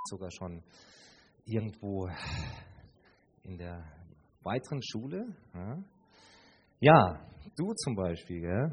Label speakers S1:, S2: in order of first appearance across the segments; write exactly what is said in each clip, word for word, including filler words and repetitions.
S1: sogar schon irgendwo in der weiteren Schule. Ja, ja du zum Beispiel, gell?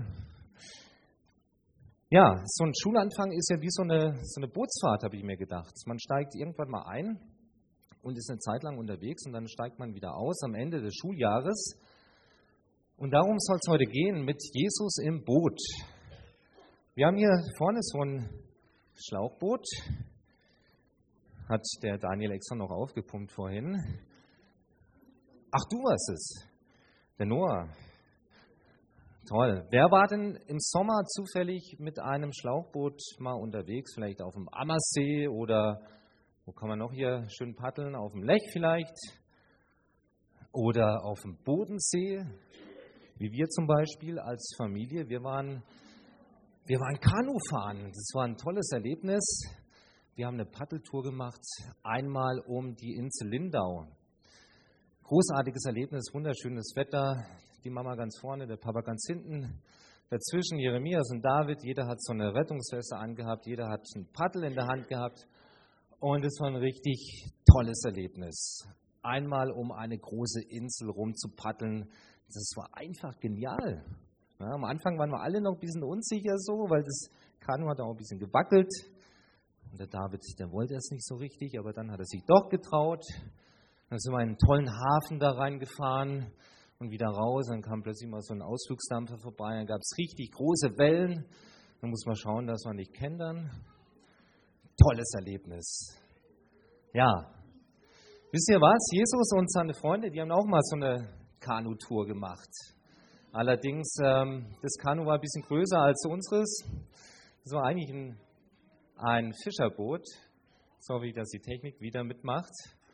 S1: Ja, so ein Schulanfang ist ja wie so eine, so eine Bootsfahrt, habe ich mir gedacht. Man steigt irgendwann mal ein und ist eine Zeit lang unterwegs und dann steigt man wieder aus am Ende des Schuljahres. Und darum soll es heute gehen, mit Jesus im Boot. Wir haben hier vorne so ein Schlauchboot, hat der Daniel extra noch aufgepumpt vorhin. Ach, du warst es, der Noah. Toll. Wer war denn im Sommer zufällig mit einem Schlauchboot mal unterwegs? Vielleicht auf dem Ammersee oder wo kann man noch hier schön paddeln? Auf dem Lech vielleicht? Oder auf dem Bodensee? Wie wir zum Beispiel als Familie. Wir waren, wir waren Kanufahren. Das war ein tolles Erlebnis. Wir haben eine Paddeltour gemacht, einmal um die Insel Lindau. Großartiges Erlebnis, wunderschönes Wetter. Die Mama ganz vorne, der Papa ganz hinten. Dazwischen Jeremias und David. Jeder hat so eine Rettungsweste angehabt. Jeder hat ein Paddel in der Hand gehabt. Und es war ein richtig tolles Erlebnis. Einmal um eine große Insel rum zu paddeln. Das war einfach genial. Ja, am Anfang waren wir alle noch ein bisschen unsicher so, weil das Kanu hat auch ein bisschen gewackelt. Und der David, der wollte es nicht so richtig, aber dann hat er sich doch getraut. Dann sind wir in einen tollen Hafen da reingefahren und wieder raus. Dann kam plötzlich mal so ein Ausflugsdampfer vorbei. Dann gab es richtig große Wellen. Dann muss man schauen, dass man nicht kentern. Tolles Erlebnis. Ja. Wisst ihr was? Jesus und seine Freunde, die haben auch mal so eine Kanutour gemacht. Allerdings, ähm, das Kanu war ein bisschen größer als unseres. Das war eigentlich ein, ein Fischerboot. Sorry, dass die Technik wieder mitmacht.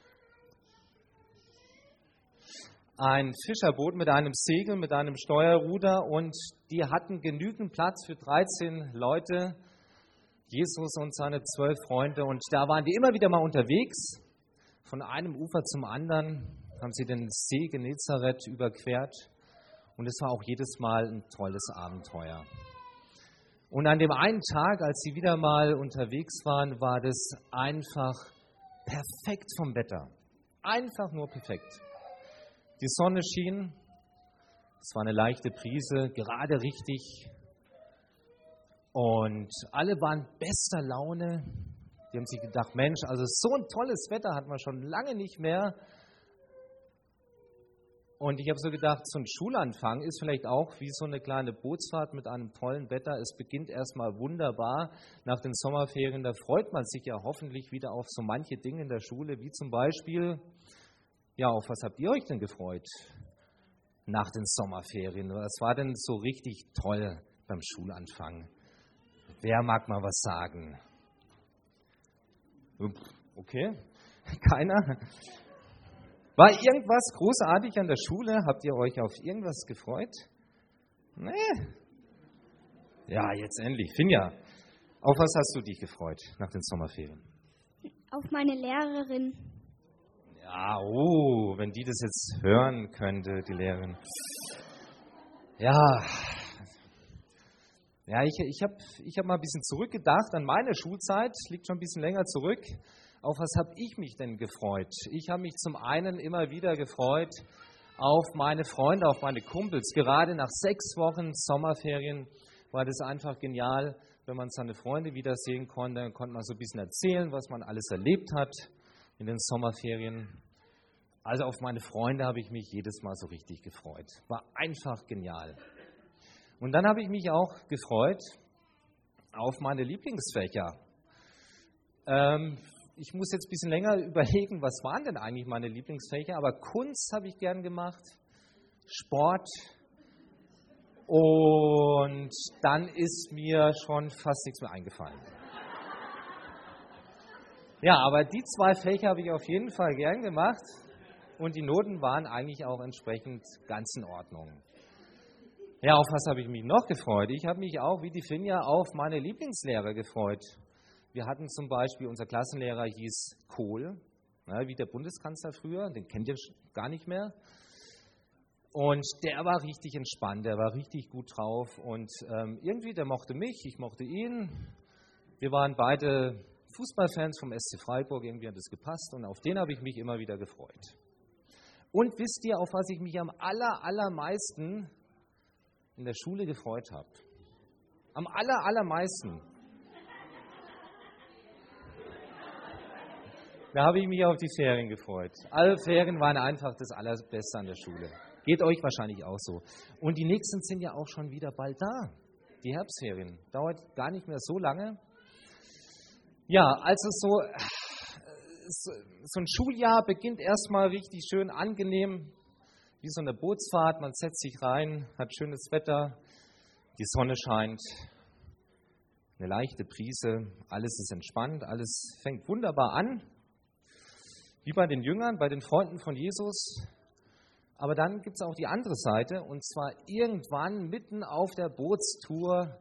S1: Ein Fischerboot mit einem Segel, mit einem Steuerruder und die hatten genügend Platz für dreizehn Leute, Jesus und seine zwölf Freunde. Und da waren die immer wieder mal unterwegs, von einem Ufer zum anderen, haben sie den See Genezareth überquert und es war auch jedes Mal ein tolles Abenteuer. Und an dem einen Tag, als sie wieder mal unterwegs waren, war das einfach perfekt vom Wetter. Einfach nur perfekt. Die Sonne schien, es war eine leichte Brise, gerade richtig. Und alle waren bester Laune. Die haben sich gedacht, Mensch, also so ein tolles Wetter hatten wir schon lange nicht mehr. Und ich habe so gedacht, so ein Schulanfang ist vielleicht auch wie so eine kleine Bootsfahrt mit einem tollen Wetter. Es beginnt erstmal wunderbar nach den Sommerferien. Da freut man sich ja hoffentlich wieder auf so manche Dinge in der Schule, wie zum Beispiel... Ja, auf was habt ihr euch denn gefreut nach den Sommerferien? Was war denn so richtig toll beim Schulanfang? Wer mag mal was sagen? Okay, keiner? War irgendwas großartig an der Schule? Habt ihr euch auf irgendwas gefreut? Nee. Ja, jetzt endlich. Finja, auf was hast du dich gefreut nach den Sommerferien?
S2: Auf meine Lehrerin.
S1: Ja, oh, wenn die das jetzt hören könnte, die Lehrerin. Ja, ja ich, ich habe ich hab mal ein bisschen zurückgedacht an meine Schulzeit, liegt schon ein bisschen länger zurück. Auf was habe ich mich denn gefreut? Ich habe mich zum einen immer wieder gefreut auf meine Freunde, auf meine Kumpels. Gerade nach sechs Wochen Sommerferien war das einfach genial, wenn man seine Freunde wiedersehen konnte. Dann konnte man so ein bisschen erzählen, was man alles erlebt hat in den Sommerferien. Also auf meine Freunde habe ich mich jedes Mal so richtig gefreut. War einfach genial. Und dann habe ich mich auch gefreut auf meine Lieblingsfächer. Ähm, ich muss jetzt ein bisschen länger überlegen, was waren denn eigentlich meine Lieblingsfächer, aber Kunst habe ich gern gemacht, Sport und dann ist mir schon fast nichts mehr eingefallen. Ja, aber die zwei Fächer habe ich auf jeden Fall gern gemacht und die Noten waren eigentlich auch entsprechend ganz in Ordnung. Ja, auf was habe ich mich noch gefreut? Ich habe mich auch, wie die Finja, auf meine Lieblingslehrer gefreut. Wir hatten zum Beispiel, unser Klassenlehrer hieß Kohl, ja, wie der Bundeskanzler früher, den kennt ihr gar nicht mehr. Und der war richtig entspannt, der war richtig gut drauf und ähm, irgendwie, der mochte mich, ich mochte ihn. Wir waren beide Fußballfans vom S C Freiburg, irgendwie hat es gepasst und auf den habe ich mich immer wieder gefreut. Und wisst ihr, auf was ich mich am aller, allermeisten in der Schule gefreut habe? Am aller, allermeisten. Da habe ich mich auf die Ferien gefreut. Alle Ferien waren einfach das Allerbeste an der Schule. Geht euch wahrscheinlich auch so. Und die nächsten sind ja auch schon wieder bald da. Die Herbstferien. Dauert gar nicht mehr so lange. Ja, also so, so ein Schuljahr beginnt erstmal richtig schön angenehm, wie so eine Bootsfahrt. Man setzt sich rein, hat schönes Wetter, die Sonne scheint, eine leichte Brise, alles ist entspannt, alles fängt wunderbar an. Wie bei den Jüngern, bei den Freunden von Jesus. Aber dann gibt es auch die andere Seite, und zwar irgendwann mitten auf der Bootstour,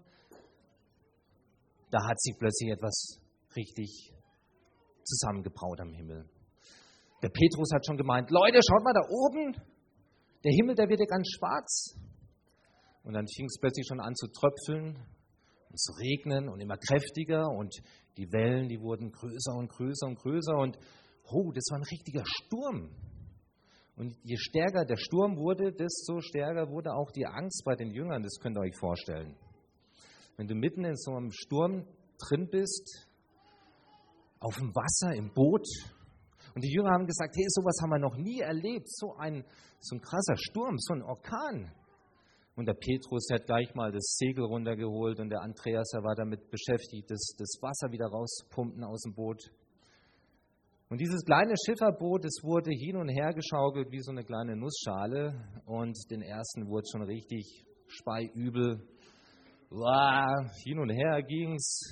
S1: da hat sich plötzlich etwas richtig zusammengebraut am Himmel. Der Petrus hat schon gemeint, Leute, schaut mal da oben, der Himmel, der wird ja ganz schwarz. Und dann fing es plötzlich schon an zu tröpfeln und zu regnen und immer kräftiger und die Wellen, die wurden größer und größer und größer und oh, das war ein richtiger Sturm. Und je stärker der Sturm wurde, desto stärker wurde auch die Angst bei den Jüngern, das könnt ihr euch vorstellen. Wenn du mitten in so einem Sturm drin bist, auf dem Wasser, im Boot, und die Jünger haben gesagt, hey, sowas haben wir noch nie erlebt, so ein, so ein krasser Sturm, so ein Orkan. Und der Petrus hat gleich mal das Segel runtergeholt und der Andreas, er war damit beschäftigt, das, das Wasser wieder rauszupumpen aus dem Boot. Und dieses kleine Schifferboot, das wurde hin und her geschaukelt wie so eine kleine Nussschale. Und den ersten wurde schon richtig speiübel. Uah, hin und her ging's.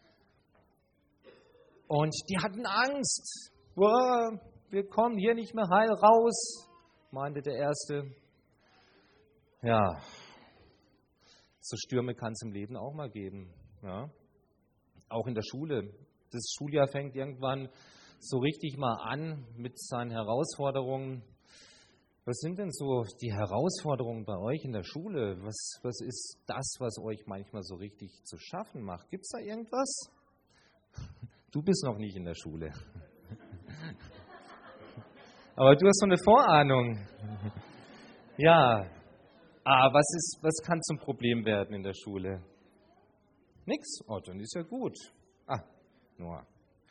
S1: Und die hatten Angst. Uah, wir kommen hier nicht mehr heil raus, meinte der Erste. Ja, so Stürme kann es im Leben auch mal geben. Ja? Auch in der Schule. Das Schuljahr fängt irgendwann so richtig mal an mit seinen Herausforderungen. Was sind denn so die Herausforderungen bei euch in der Schule? Was, was ist das, was euch manchmal so richtig zu schaffen macht? Gibt es da irgendwas? Du bist noch nicht in der Schule. Aber du hast so eine Vorahnung. Ja, ah, was, ist, was kann zum Problem werden in der Schule? Nix? Oh, dann ist ja gut. Ah, Noah.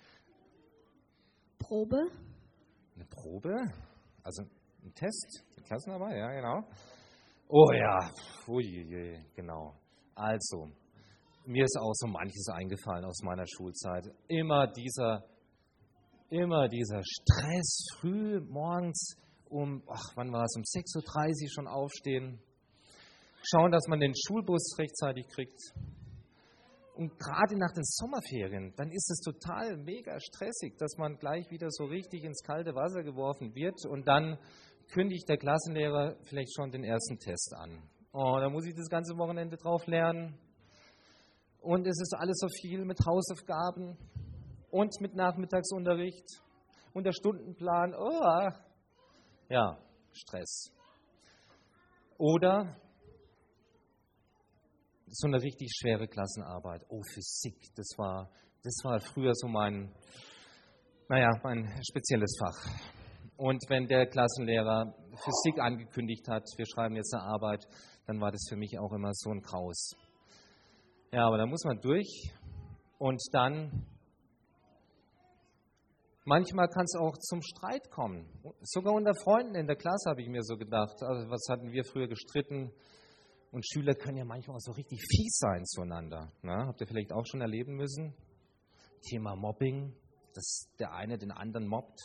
S2: Probe.
S1: Eine Probe? Also ein Test? Eine Klassenarbeit? Ja, genau. Oh ja, ui, genau. Also, mir ist auch so manches eingefallen aus meiner Schulzeit. Immer dieser, immer dieser Stress, früh morgens um, ach, wann war es, um sechs Uhr dreißig schon aufstehen. Schauen, dass man den Schulbus rechtzeitig kriegt. Und gerade nach den Sommerferien, dann ist es total mega stressig, dass man gleich wieder so richtig ins kalte Wasser geworfen wird und dann kündigt der Klassenlehrer vielleicht schon den ersten Test an. Oh, da muss ich das ganze Wochenende drauf lernen. Und es ist alles so viel mit Hausaufgaben und mit Nachmittagsunterricht und der Stundenplan. Oh, ja, Stress. Oder so eine richtig schwere Klassenarbeit. Oh, Physik, das war, das war früher so mein, naja, mein spezielles Fach. Und wenn der Klassenlehrer Physik angekündigt hat, wir schreiben jetzt eine Arbeit, dann war das für mich auch immer so ein Graus. Ja, aber da muss man durch und dann, manchmal kann es auch zum Streit kommen. Sogar unter Freunden in der Klasse habe ich mir so gedacht, also was hatten wir früher gestritten? Und Schüler können ja manchmal auch so richtig fies sein zueinander. Na, habt ihr vielleicht auch schon erleben müssen? Thema Mobbing, dass der eine den anderen mobbt.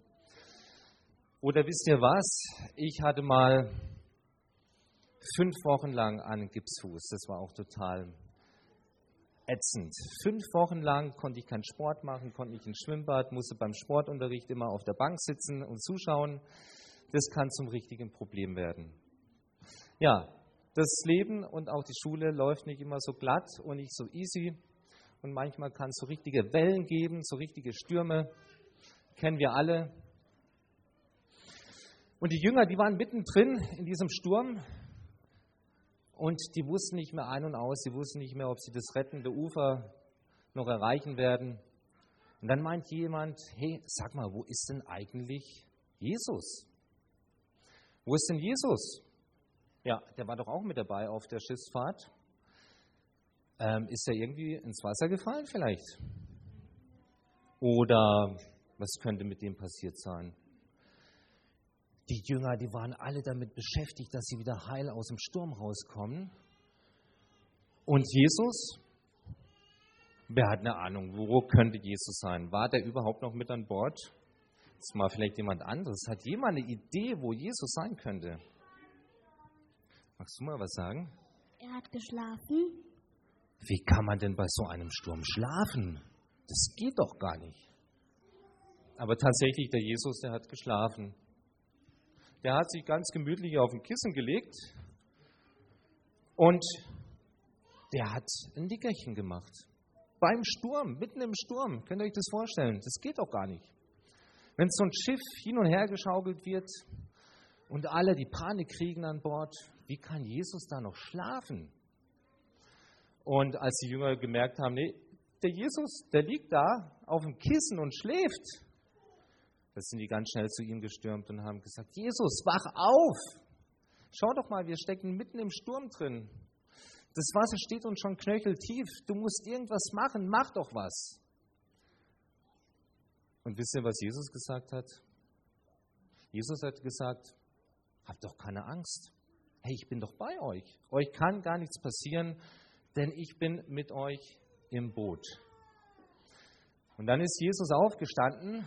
S1: Oder wisst ihr was? Ich hatte mal fünf Wochen lang einen Gipsfuß. Das war auch total ätzend. Fünf Wochen lang konnte ich keinen Sport machen, konnte nicht ins Schwimmbad, musste beim Sportunterricht immer auf der Bank sitzen und zuschauen. Das kann zum richtigen Problem werden. Ja, das Leben und auch die Schule läuft nicht immer so glatt und nicht so easy. Und manchmal kann es so richtige Wellen geben, so richtige Stürme. Kennen wir alle. Und die Jünger, die waren mittendrin in diesem Sturm. Und die wussten nicht mehr ein und aus. Sie wussten nicht mehr, ob sie das rettende Ufer noch erreichen werden. Und dann meint jemand, hey, sag mal, wo ist denn eigentlich Jesus? Wo ist denn Jesus? Ja, der war doch auch mit dabei auf der Schiffsfahrt. Ähm, ist er irgendwie ins Wasser gefallen vielleicht? Oder was könnte mit dem passiert sein? Die Jünger, die waren alle damit beschäftigt, dass sie wieder heil aus dem Sturm rauskommen. Und Jesus, wer hat eine Ahnung, wo könnte Jesus sein? War der überhaupt noch mit an Bord? Das war vielleicht jemand anderes. Hat jemand eine Idee, wo Jesus sein könnte? Magst du mal was sagen?
S2: Er hat geschlafen.
S1: Wie kann man denn bei so einem Sturm schlafen? Das geht doch gar nicht. Aber tatsächlich, der Jesus, der hat geschlafen. Der hat sich ganz gemütlich auf ein Kissen gelegt und der hat ein Nickerchen gemacht. Beim Sturm, mitten im Sturm. Könnt ihr euch das vorstellen? Das geht doch gar nicht. Wenn so ein Schiff hin und her geschaukelt wird und alle die Panik kriegen an Bord, wie kann Jesus da noch schlafen? Und als die Jünger gemerkt haben, nee, der Jesus, der liegt da auf dem Kissen und schläft, da sind die ganz schnell zu ihm gestürmt und haben gesagt, Jesus, wach auf! Schau doch mal, wir stecken mitten im Sturm drin. Das Wasser steht uns schon knöcheltief. Du musst irgendwas machen, mach doch was. Und wisst ihr, was Jesus gesagt hat? Jesus hat gesagt, habt doch keine Angst. Hey, ich bin doch bei euch. Euch kann gar nichts passieren, denn ich bin mit euch im Boot. Und dann ist Jesus aufgestanden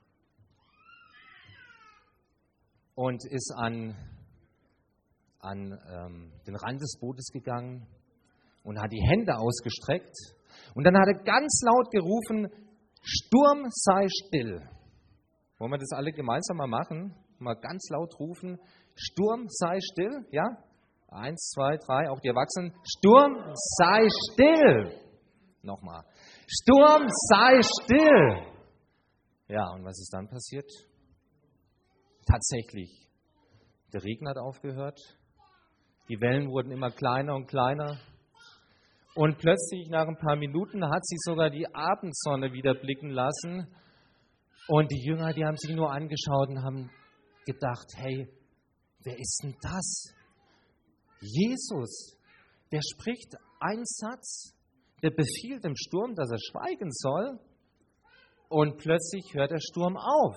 S1: und ist an, an ähm, den Rand des Bootes gegangen und hat die Hände ausgestreckt. Und dann hat er ganz laut gerufen, Sturm sei still. Wollen wir das alle gemeinsam mal machen? Mal ganz laut rufen, Sturm sei still, ja? Eins, zwei, drei, auch die Erwachsenen. Sturm sei still. Nochmal. Sturm sei still. Ja, und was ist dann passiert? Tatsächlich, der Regen hat aufgehört. Die Wellen wurden immer kleiner und kleiner. Und plötzlich, nach ein paar Minuten, hat sich sogar die Abendsonne wieder blicken lassen. Und die Jünger, die haben sich nur angeschaut und haben gedacht, hey, wer ist denn das? Jesus, der spricht einen Satz, der befiehlt dem Sturm, dass er schweigen soll. Und plötzlich hört der Sturm auf.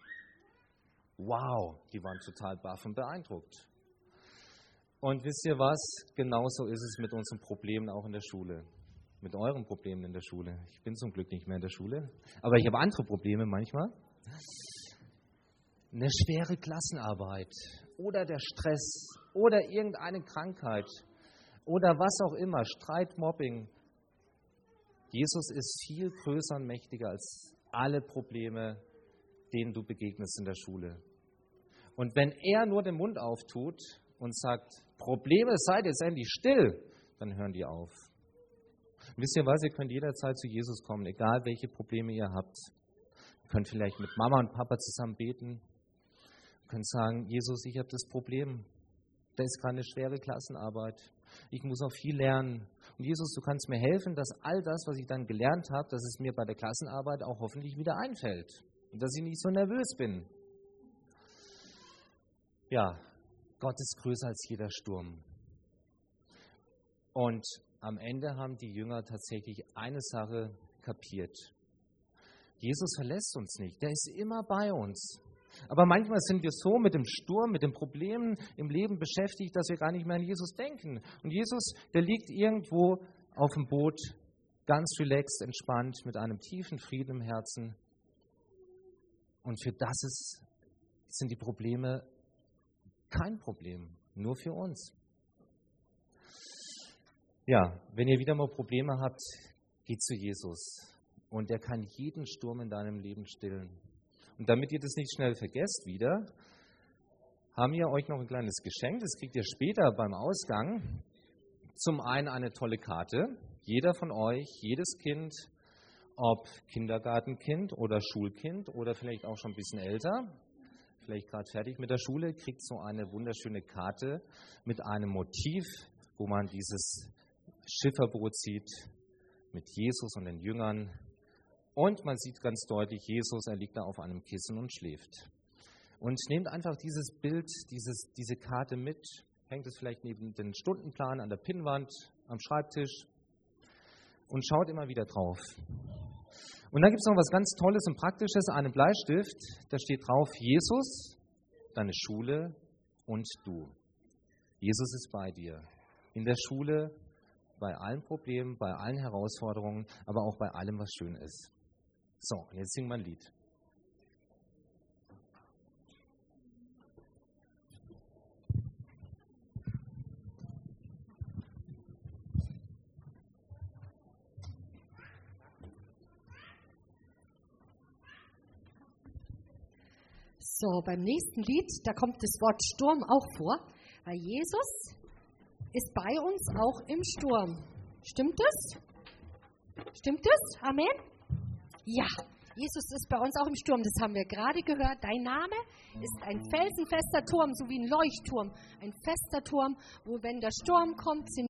S1: Wow, die waren total baff und beeindruckt. Und wisst ihr was? Genauso ist es mit unseren Problemen auch in der Schule. Mit euren Problemen in der Schule. Ich bin zum Glück nicht mehr in der Schule, aber ich habe andere Probleme manchmal. Eine schwere Klassenarbeit oder der Stress oder irgendeine Krankheit oder was auch immer, Streit, Mobbing. Jesus ist viel größer und mächtiger als alle Probleme, denen du begegnest in der Schule. Und wenn er nur den Mund auftut und sagt, Probleme, seid jetzt endlich still, dann hören die auf. Und wisst ihr was, ihr könnt jederzeit zu Jesus kommen, egal welche Probleme ihr habt. Ihr könnt vielleicht mit Mama und Papa zusammen beten. Ihr könnt sagen, Jesus, ich habe das Problem. Da ist gerade eine schwere Klassenarbeit. Ich muss auch viel lernen. Und Jesus, du kannst mir helfen, dass all das, was ich dann gelernt habe, dass es mir bei der Klassenarbeit auch hoffentlich wieder einfällt. Und dass ich nicht so nervös bin. Ja, Gott ist größer als jeder Sturm. Und am Ende haben die Jünger tatsächlich eine Sache kapiert. Jesus verlässt uns nicht, der ist immer bei uns. Aber manchmal sind wir so mit dem Sturm, mit den Problemen im Leben beschäftigt, dass wir gar nicht mehr an Jesus denken. Und Jesus, der liegt irgendwo auf dem Boot, ganz relaxed, entspannt, mit einem tiefen Frieden im Herzen. Und für das ist, sind die Probleme kein Problem, nur für uns. Ja, wenn ihr wieder mal Probleme habt, geht zu Jesus. Und er kann jeden Sturm in deinem Leben stillen. Und damit ihr das nicht schnell vergesst wieder, haben wir euch noch ein kleines Geschenk. Das kriegt ihr später beim Ausgang. Zum einen eine tolle Karte. Jeder von euch, jedes Kind, ob Kindergartenkind oder Schulkind oder vielleicht auch schon ein bisschen älter, vielleicht gerade fertig mit der Schule, kriegt so eine wunderschöne Karte mit einem Motiv, wo man dieses Schifferboot sieht mit Jesus und den Jüngern. Und man sieht ganz deutlich, Jesus, er liegt da auf einem Kissen und schläft. Und nehmt einfach dieses Bild, dieses, diese Karte mit, hängt es vielleicht neben den Stundenplan an der Pinnwand, am Schreibtisch und schaut immer wieder drauf. Und dann gibt es noch was ganz Tolles und Praktisches, einen Bleistift, da steht drauf, Jesus, deine Schule und du. Jesus ist bei dir. In der Schule, bei allen Problemen, bei allen Herausforderungen, aber auch bei allem, was schön ist. So, jetzt singen wir ein Lied.
S3: So, beim nächsten Lied, da kommt das Wort Sturm auch vor, weil Jesus ist bei uns auch im Sturm. Stimmt das? Stimmt das? Amen? Ja, Jesus ist bei uns auch im Sturm, das haben wir gerade gehört. Dein Name ist ein felsenfester Turm, so wie ein Leuchtturm. Ein fester Turm, wo wenn der Sturm kommt, sind